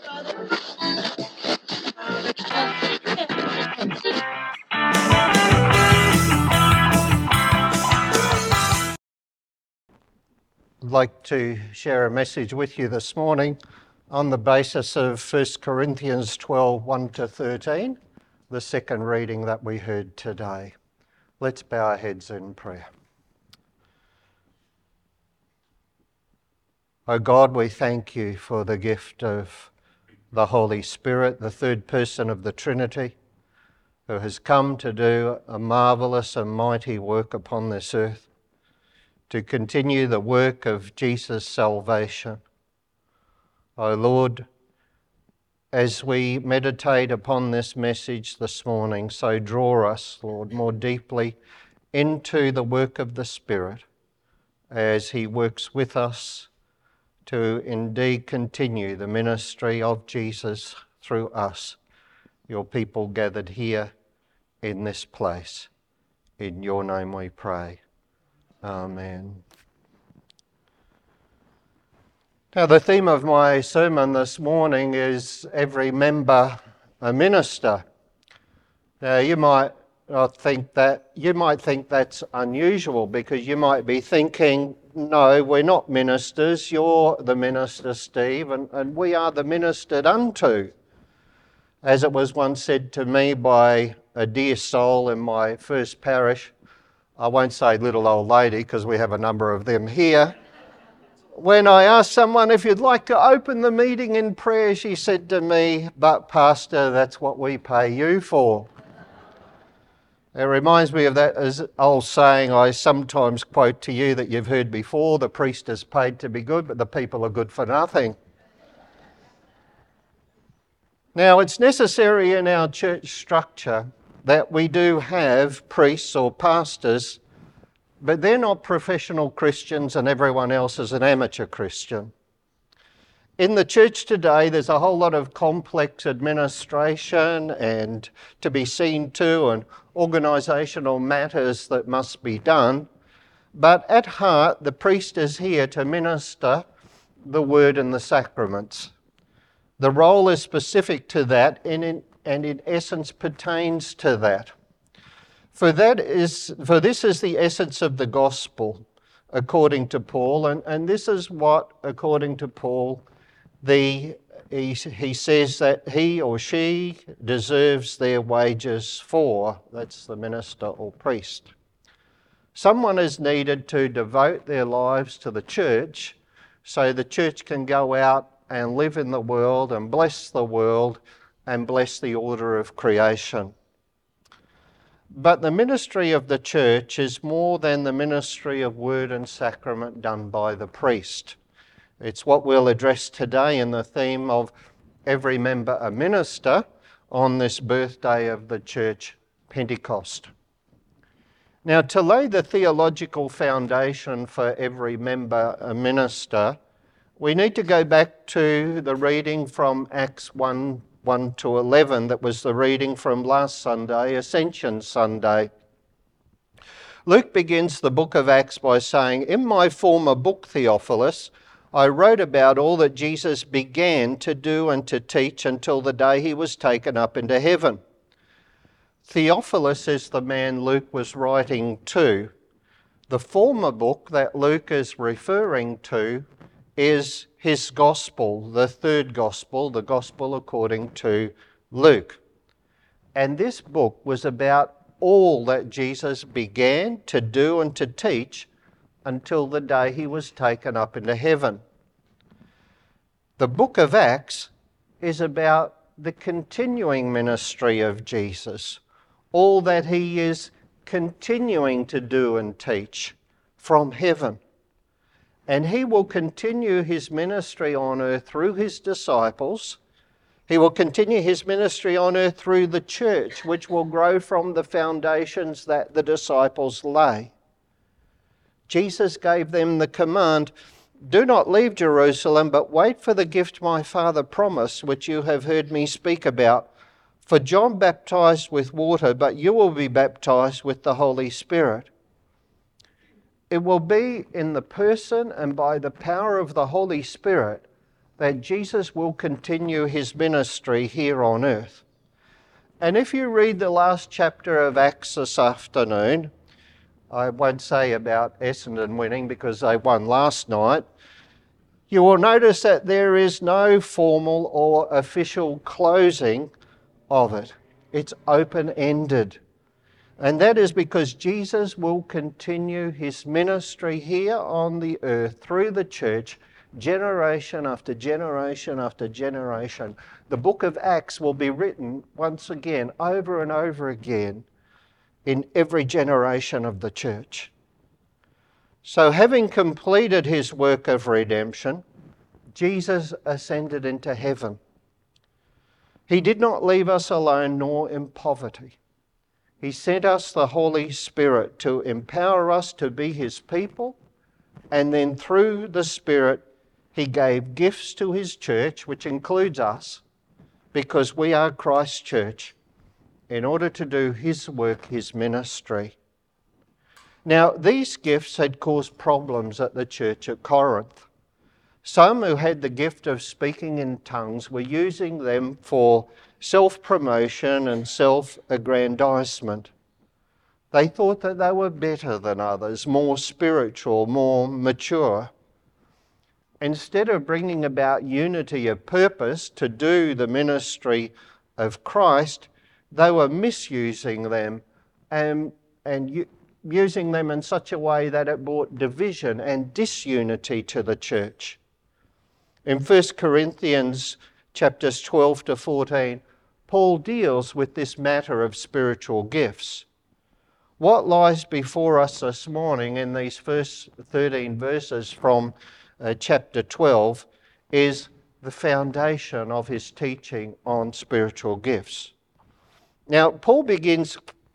I'd like to share a message with you this morning on the basis of 1 Corinthians 12, 1-13, the second reading that we heard today. Let's bow our heads in prayer. O God, we thank you for the gift of the Holy Spirit, the third person of the Trinity, who has come to do a marvellous and mighty work upon this earth, to continue the work of Jesus' salvation. O Lord, as we meditate upon this message this morning, so draw us, Lord, more deeply into the work of the Spirit as he works with us to indeed continue the ministry of Jesus through us, your people gathered here in this place. In your name we pray. Amen. Now, the theme of my sermon this morning is every member a minister. Now, you might think that's unusual, because you might be thinking, no, we're not ministers, you're the minister, Steve, and we are the ministered unto. As it was once said to me by a dear soul in my first parish, I won't say little old lady because we have a number of them here. When I asked someone if you'd like to open the meeting in prayer, she said to me, "But Pastor, that's what we pay you for." It reminds me of that old saying I sometimes quote to you that you've heard before: the priest is paid to be good, but the people are good for nothing. Now, it's necessary in our church structure that we do have priests or pastors, but they're not professional Christians and everyone else is an amateur Christian. In the church today, there's a whole lot of complex administration and to be seen to and organisational matters that must be done. But at heart, the priest is here to minister the word and the sacraments. The role is specific to that and in essence pertains to that. For this is the essence of the gospel, according to Paul, and this is what, according to Paul, he says that he or she deserves their wages for. That's the minister or priest. Someone is needed to devote their lives to the church so the church can go out and live in the world and bless the world and bless the order of creation. But the ministry of the church is more than the ministry of word and sacrament done by the priest. It's what we'll address today in the theme of every member a minister on this birthday of the church, Pentecost. Now, to lay the theological foundation for every member a minister, we need to go back to the reading from Acts 1-11, that was the reading from last Sunday, Ascension Sunday. Luke begins the book of Acts by saying, "In my former book, Theophilus, I wrote about all that Jesus began to do and to teach until the day he was taken up into heaven." Theophilus is the man Luke was writing to. The former book that Luke is referring to is his gospel, the third gospel, the gospel according to Luke. And this book was about all that Jesus began to do and to teach until the day he was taken up into heaven. The book of Acts is about the continuing ministry of Jesus, all that he is continuing to do and teach from heaven. And he will continue his ministry on earth through his disciples. He will continue his ministry on earth through the church, which will grow from the foundations that the disciples lay. Jesus gave them the command, "Do not leave Jerusalem, but wait for the gift my Father promised, which you have heard me speak about. For John baptized with water, but you will be baptized with the Holy Spirit." It will be in the person and by the power of the Holy Spirit that Jesus will continue his ministry here on earth. And if you read the last chapter of Acts this afternoon, I won't say about Essendon winning because they won last night, you will notice that there is no formal or official closing of it. It's open-ended. And that is because Jesus will continue his ministry here on the earth through the church, generation after generation after generation. The book of Acts will be written once again, over and over again, in every generation of the church. So having completed his work of redemption, Jesus ascended into heaven. He did not leave us alone nor in poverty. He sent us the Holy Spirit to empower us to be his people, and then through the Spirit he gave gifts to his church, which includes us, because we are Christ's church, in order to do his work, his ministry. Now, these gifts had caused problems at the church at Corinth. Some who had the gift of speaking in tongues were using them for self-promotion and self-aggrandizement. They thought that they were better than others, more spiritual, more mature. Instead of bringing about unity of purpose to do the ministry of Christ, they were misusing them and using them in such a way that it brought division and disunity to the church. In 1 Corinthians chapters 12 to 14, Paul deals with this matter of spiritual gifts. What lies before us this morning in these first 13 verses from chapter 12 is the foundation of his teaching on spiritual gifts. Now, Paul begins,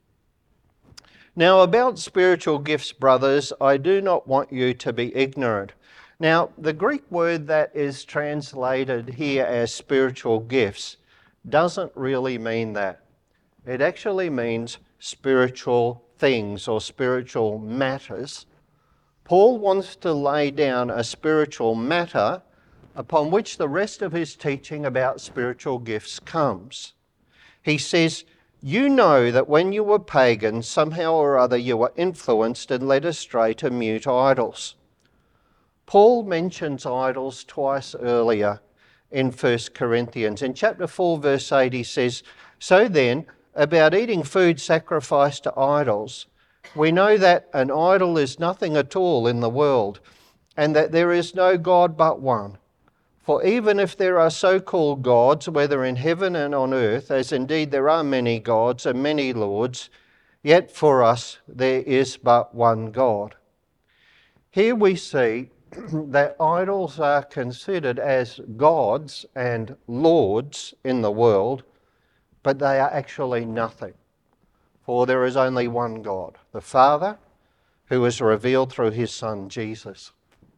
"Now about spiritual gifts, brothers, I do not want you to be ignorant." Now, the Greek word that is translated here as spiritual gifts doesn't really mean that. It actually means spiritual things or spiritual matters. Paul wants to lay down a spiritual matter upon which the rest of his teaching about spiritual gifts comes. He says, "You know that when you were pagans, somehow or other you were influenced and led astray to mute idols." Paul mentions idols twice earlier in 1 Corinthians. In chapter 4, verse 8, he says, "So then, about eating food sacrificed to idols, we know that an idol is nothing at all in the world, and that there is no God but one. For even if there are so-called gods, whether in heaven and on earth, as indeed there are many gods and many lords, yet for us there is but one God." Here we see that idols are considered as gods and lords in the world, but they are actually nothing. For there is only one God, the Father, who is revealed through his Son, Jesus.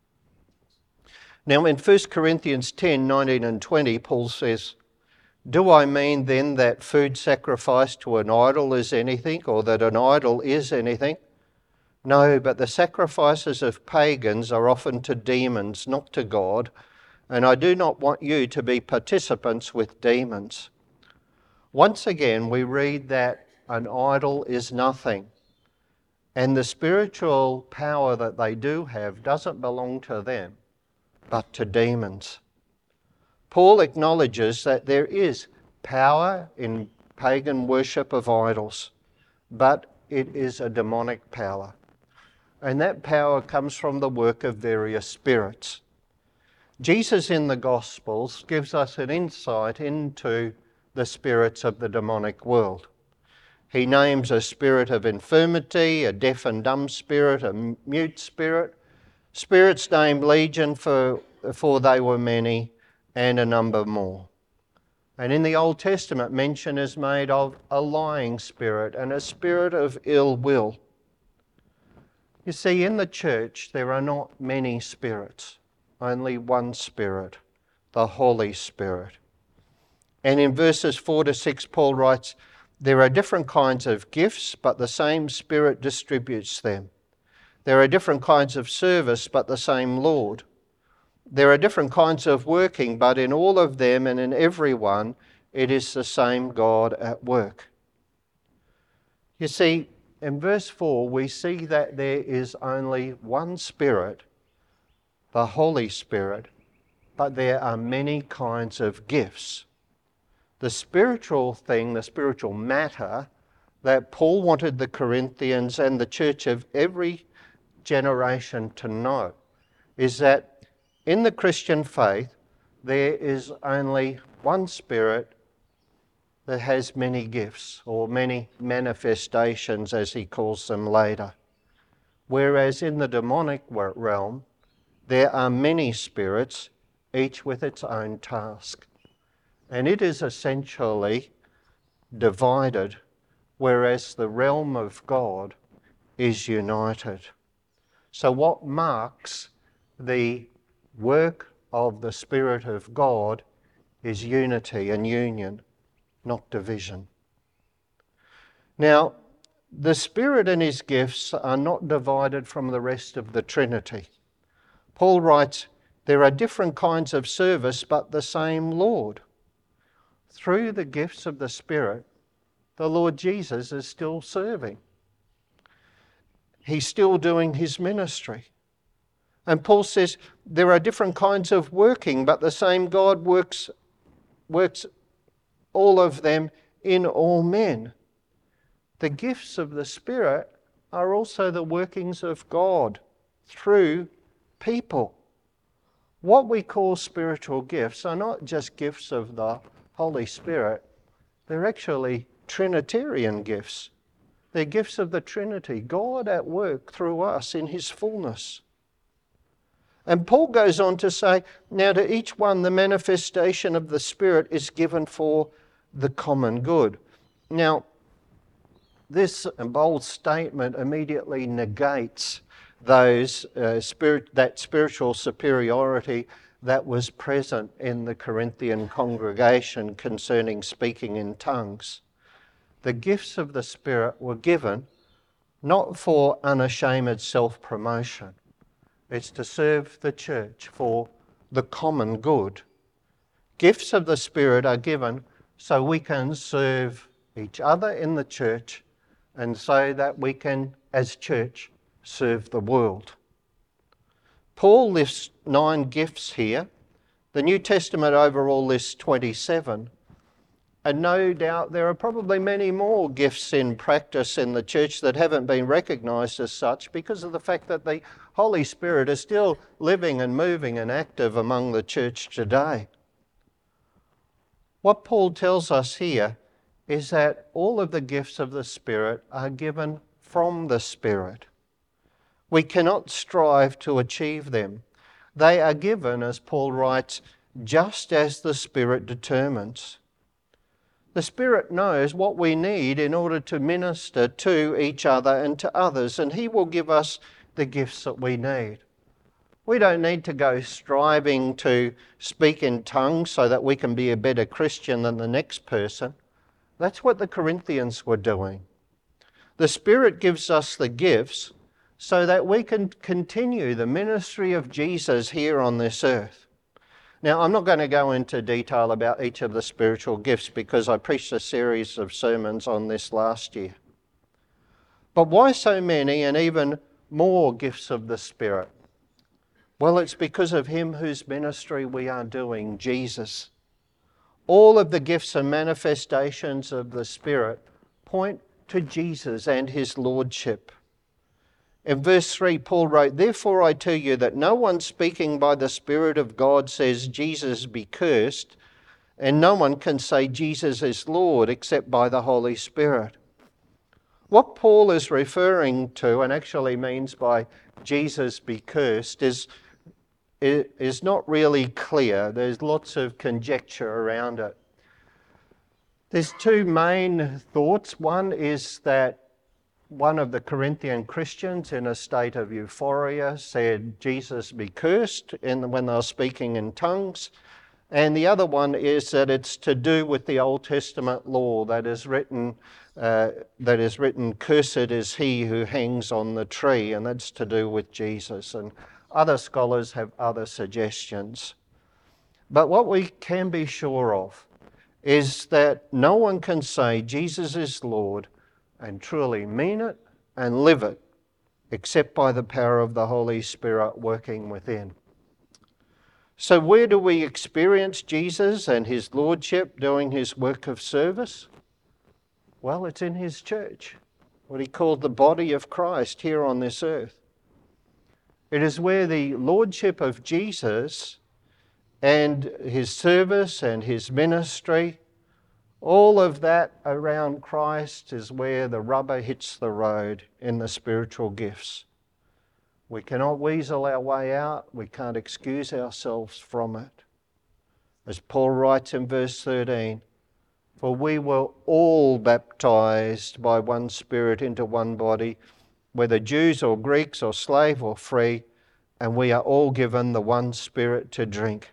Now in 1 Corinthians 10, 19 and 20, Paul says, "Do I mean then that food sacrificed to an idol is anything, or that an idol is anything? No, but the sacrifices of pagans are often to demons, not to God, and I do not want you to be participants with demons." Once again, we read that an idol is nothing, and the spiritual power that they do have doesn't belong to them, but to demons. Paul acknowledges that there is power in pagan worship of idols, but it is a demonic power. And that power comes from the work of various spirits. Jesus in the Gospels gives us an insight into the spirits of the demonic world. He names a spirit of infirmity, a deaf and dumb spirit, a mute spirit, spirits named Legion, for they were many, and a number more. And in the Old Testament, mention is made of a lying spirit and a spirit of ill will. You see, in the church, there are not many spirits, only one Spirit, the Holy Spirit. And in verses 4 to 6, Paul writes, "There are different kinds of gifts, but the same Spirit distributes them. There are different kinds of service, but the same Lord. There are different kinds of working, but in all of them and in every one, it is the same God at work. You see, in verse 4, we see that there is only one Spirit, the Holy Spirit, but there are many kinds of gifts. The spiritual thing, the spiritual matter that Paul wanted the Corinthians and the church of every generation to know is that in the Christian faith, there is only one Spirit that has many gifts, or many manifestations, as he calls them later. Whereas in the demonic realm, there are many spirits, each with its own task. And it is essentially divided, whereas the realm of God is united. So what marks the work of the Spirit of God is unity and union, not division. Now, the Spirit and his gifts are not divided from the rest of the Trinity. Paul writes, there are different kinds of service, but the same Lord. Through the gifts of the Spirit, the Lord Jesus is still serving. He's still doing his ministry. And Paul says there are different kinds of working, but the same God works all of them in all men. The gifts of the Spirit are also the workings of God through people. What we call spiritual gifts are not just gifts of the Holy Spirit, they're actually Trinitarian gifts. They're gifts of the Trinity, God at work through us in his fullness. And Paul goes on to say, now to each one the manifestation of the Spirit is given for the common good. Now, this bold statement immediately negates that spiritual superiority that was present in the Corinthian congregation concerning speaking in tongues. The gifts of the Spirit were given not for unashamed self-promotion. It's to serve the church for the common good. Gifts of the Spirit are given so we can serve each other in the church and so that we can, as church, serve the world. Paul lists 9 gifts here. The New Testament overall lists 27. And no doubt there are probably many more gifts in practice in the church that haven't been recognised as such because of the fact that the Holy Spirit is still living and moving and active among the church today. What Paul tells us here is that all of the gifts of the Spirit are given from the Spirit. We cannot strive to achieve them. They are given, as Paul writes, just as the Spirit determines. The Spirit knows what we need in order to minister to each other and to others, and he will give us the gifts that we need. We don't need to go striving to speak in tongues so that we can be a better Christian than the next person. That's what the Corinthians were doing. The Spirit gives us the gifts so that we can continue the ministry of Jesus here on this earth. Now, I'm not going to go into detail about each of the spiritual gifts because I preached a series of sermons on this last year. But why so many and even more gifts of the Spirit? Well, it's because of him whose ministry we are doing, Jesus. All of the gifts and manifestations of the Spirit point to Jesus and his lordship. In verse 3, Paul wrote, therefore I tell you that no one speaking by the Spirit of God says Jesus be cursed, and no one can say Jesus is Lord except by the Holy Spirit. What Paul is referring to, and actually means by Jesus be cursed, is not really clear. There's lots of conjecture around it. There's 2 main thoughts. One is that one of the Corinthian Christians in a state of euphoria said, Jesus be cursed, when they were speaking in tongues. And the other one is that it's to do with the Old Testament law that is written, cursed is he who hangs on the tree, and that's to do with Jesus. And Other scholars have other suggestions. But what we can be sure of is that no one can say Jesus is Lord and truly mean it and live it except by the power of the Holy Spirit working within. So where do we experience Jesus and his lordship doing his work of service? Well, it's in his church, what he called the body of Christ here on this earth. It is where the lordship of Jesus and his service and his ministry, all of that around Christ is where the rubber hits the road in the spiritual gifts. We cannot weasel our way out. We can't excuse ourselves from it. As Paul writes in verse 13, for we were all baptized by one Spirit into one body, whether Jews or Greeks or slave or free, and we are all given the one Spirit to drink.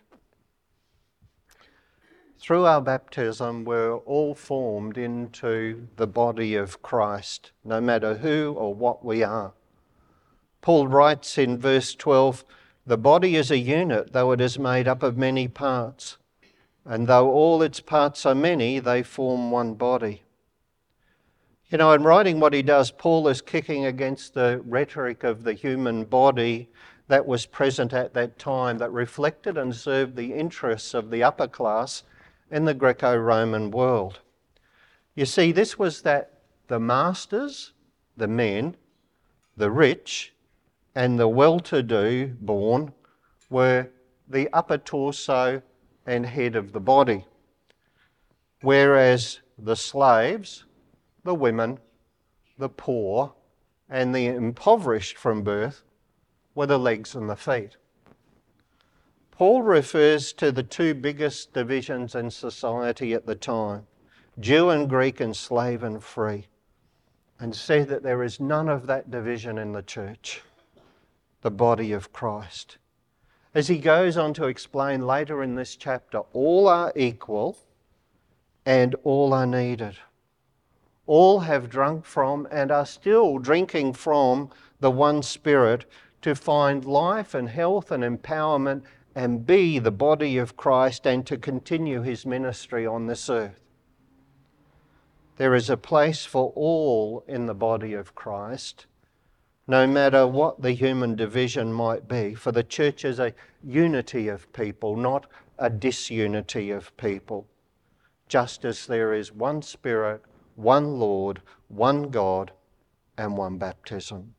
Through our baptism, we're all formed into the body of Christ, no matter who or what we are. Paul writes in verse 12, the body is a unit, though it is made up of many parts. And though all its parts are many, they form one body. You know, in writing what he does, Paul is kicking against the rhetoric of the human body that was present at that time, that reflected and served the interests of the upper class in the Greco-Roman world. You see, this was that the masters, the men, the rich, and the well-to-do born were the upper torso and head of the body, whereas the slaves, the women, the poor, and the impoverished from birth were the legs and the feet. Paul refers to the two biggest divisions in society at the time, Jew and Greek and slave and free, and said that there is none of that division in the church, the body of Christ. As he goes on to explain later in this chapter, all are equal and all are needed. All have drunk from and are still drinking from the one Spirit to find life and health and empowerment and be the body of Christ and to continue his ministry on this earth. There is a place for all in the body of Christ, no matter what the human division might be, for the church is a unity of people, not a disunity of people. Just as there is one Spirit, one Lord, one God, and one baptism.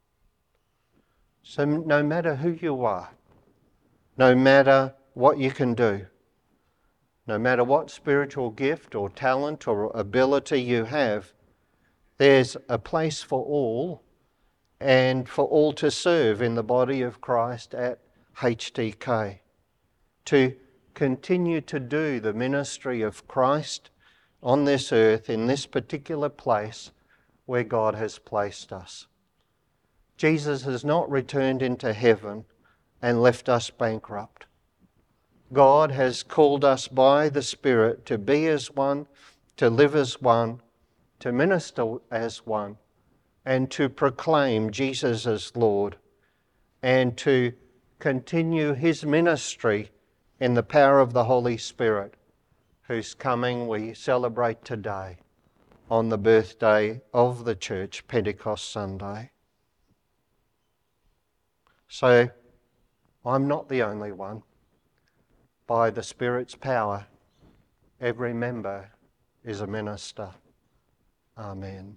So no matter who you are, no matter what you can do, no matter what spiritual gift or talent or ability you have, there's a place for all and for all to serve in the body of Christ at HTK, to continue to do the ministry of Christ on this earth, in this particular place where God has placed us. Jesus has not returned into heaven and left us bankrupt. God has called us by the Spirit to be as one, to live as one, to minister as one, and to proclaim Jesus as Lord, and to continue his ministry in the power of the Holy Spirit, whose coming we celebrate today on the birthday of the church, Pentecost Sunday. So, I'm not the only one. By the Spirit's power, every member is a minister. Amen.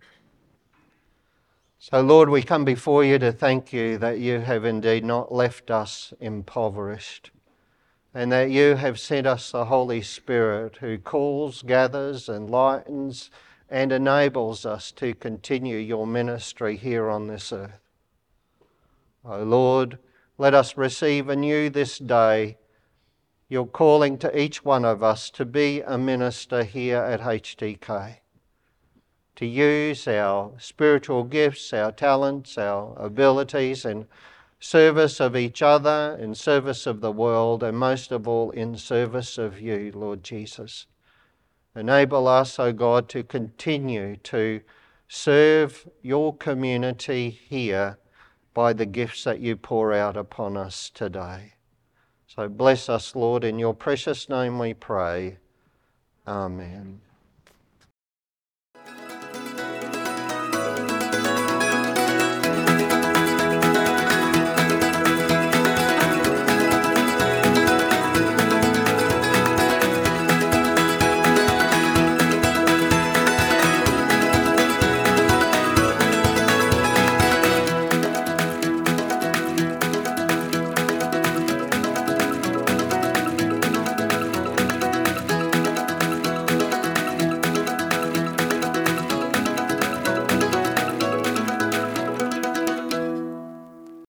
So, Lord, we come before you to thank you that you have indeed not left us impoverished, and that you have sent us the Holy Spirit who calls, gathers, enlightens, and enables us to continue your ministry here on this earth. O Lord, let us receive anew this day your calling to each one of us to be a minister here at HTK, to use our spiritual gifts, our talents, our abilities in service of each other, in service of the world, and most of all in service of you, Lord Jesus. Enable us, O God, to continue to serve your community here by the gifts that you pour out upon us today. So bless us, Lord, in your precious name we pray. Amen.